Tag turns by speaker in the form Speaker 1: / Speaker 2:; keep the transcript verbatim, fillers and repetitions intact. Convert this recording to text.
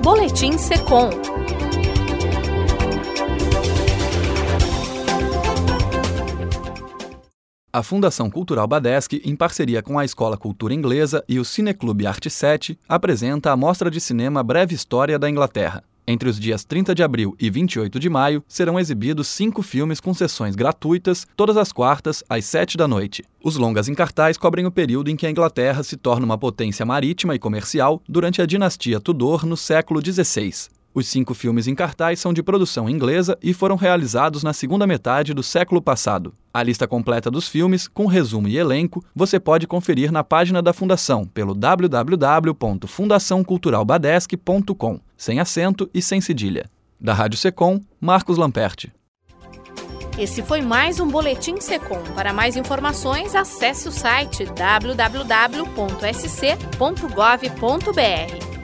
Speaker 1: Boletim Secom.
Speaker 2: A Fundação Cultural Badesque, em parceria com a Escola Cultura Inglesa e o Cineclube Arte sete, apresenta a Mostra de Cinema Breve História da Inglaterra. Entre os dias trinta de abril e vinte e oito de maio, serão exibidos cinco filmes com sessões gratuitas, todas as quartas, às sete da noite. Os longas em cartaz cobrem o período em que a Inglaterra se torna uma potência marítima e comercial durante a dinastia Tudor no século dezesseis. Os cinco filmes em cartaz são de produção inglesa e foram realizados na segunda metade do século passado. A lista completa dos filmes, com resumo e elenco, você pode conferir na página da Fundação pelo w w w ponto fundação cultural badesque ponto com, sem acento e sem cedilha. Da Rádio Secom, Marcos Lamperti.
Speaker 1: Esse foi mais um Boletim Secom. Para mais informações, acesse o site w w w ponto s c ponto gov ponto b r.